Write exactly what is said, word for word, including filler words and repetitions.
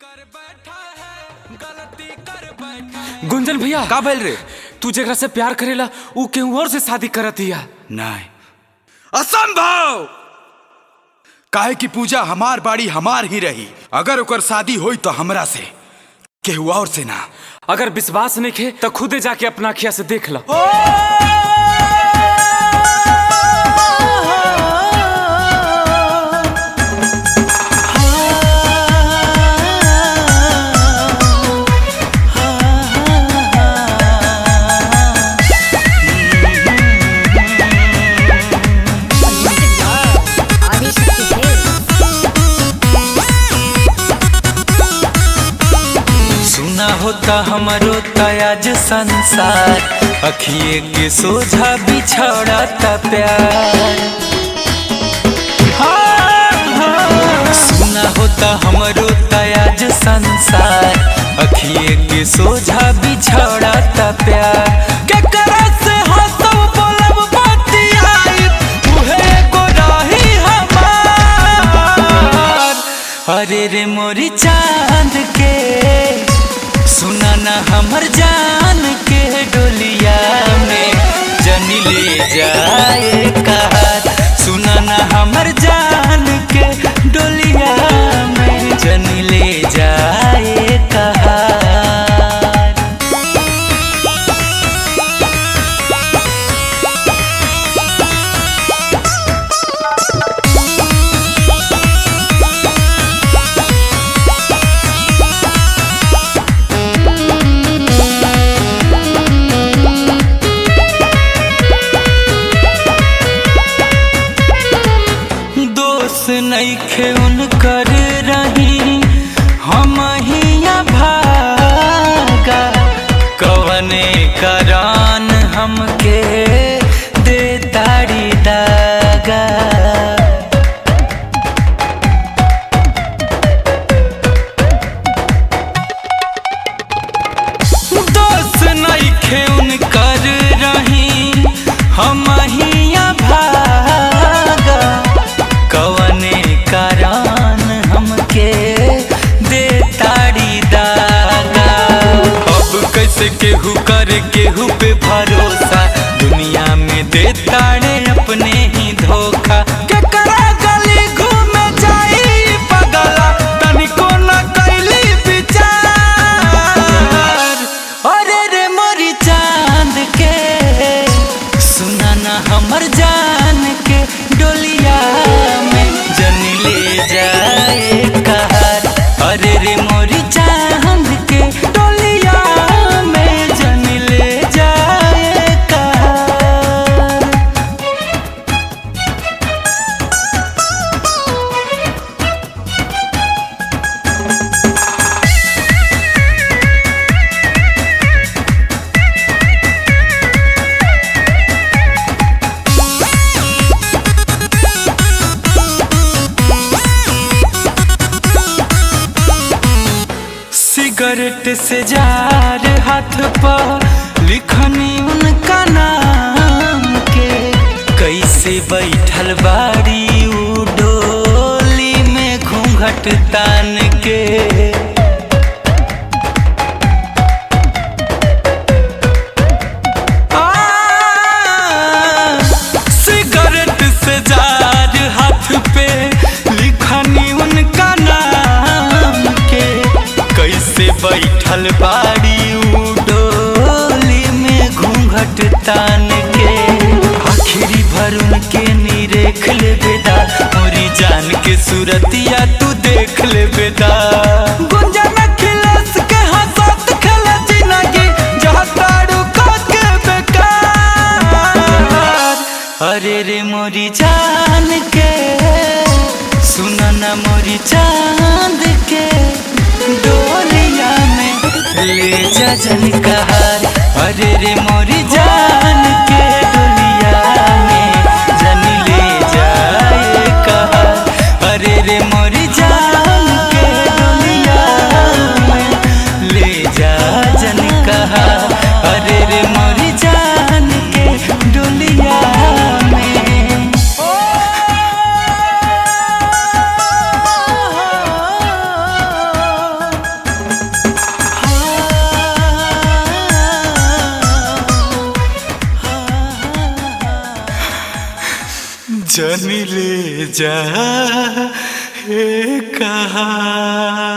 गुंजन भैया का भइल रे? तू जेकरा से प्यार करेला ऊ केहू और से शादी करत हिया। नहीं, असंभव। काहे की पूजा हमार बाड़ी हमार ही रही। अगर ओकर शादी होई तो हमरा से, केहू और से ना। अगर विश्वास नहीं खे तो खुदे जाके अपना अखिया से देख लो। होता हमारो तयाज संसार, अखिए के सोझा बिछड़ता प्यार। हाँ, हाँ। सुना होता हमारो तयाज संसार, अखिए के सोझा बिछड़ता प्यार। केकरा से हंसब बोलब बतियाई, उहे एगो रही हमार। अरे रे मोरी चांद के सुना ना हमर जान के डोलिया में जनी ले जाए कहार। सुना ना हमर जान के डोलिया में जनी ले जाए कहार। नइखे उनकर रही हम हिया भागा, कवने करान हमके दे ताड़ी दागा। दोस्त नइखे उनकर रही हम हिया भागा, कवने करान हमके दे ताड़ी दागा। अब कैसे केहू करे केहू पे भरोसा, दुनिया में दे ताड़े अपने ही धोखा। केकरा गली घूमे जाई पगला, तनिको न कैली विचार। अरे रे मोरी चांद के सुना ना हमर जान के डोलिया जनी ले जाए कहार। अरे रे मोरी चांद के डोलिया में जनी ले जाए कहार। सिगरेट से जार हाथ पर लिखनी उनका नाम के, कैसे बैठल बाड़ी उ डोली में घूंघट तान के। आ, सिगरेट से जार हाथ पे लिखनी उनका नाम के, कैसे बैठल बाड़ी उ डोली में घूंघट तान के। आखिरी भर उनके निरेख ले बेदा, मोरी जान के सूरतिया तू देख ले बेदा। गुंजन खिलस के हंसत खेले जिंदगी, जहाँ तारू के बेकार। अरे रे मोरी जान के सुना ना मोरी चांद के डोलिया में ले जा जन कहार। अरे रे मोरी जान के डोलिया में जन ले जाए कहार। अरे रे मोरी जान के डोलिया में ले जा जन कहार। अरे रे मोरी जान के डोलिया में। जन ले जा हे कहा।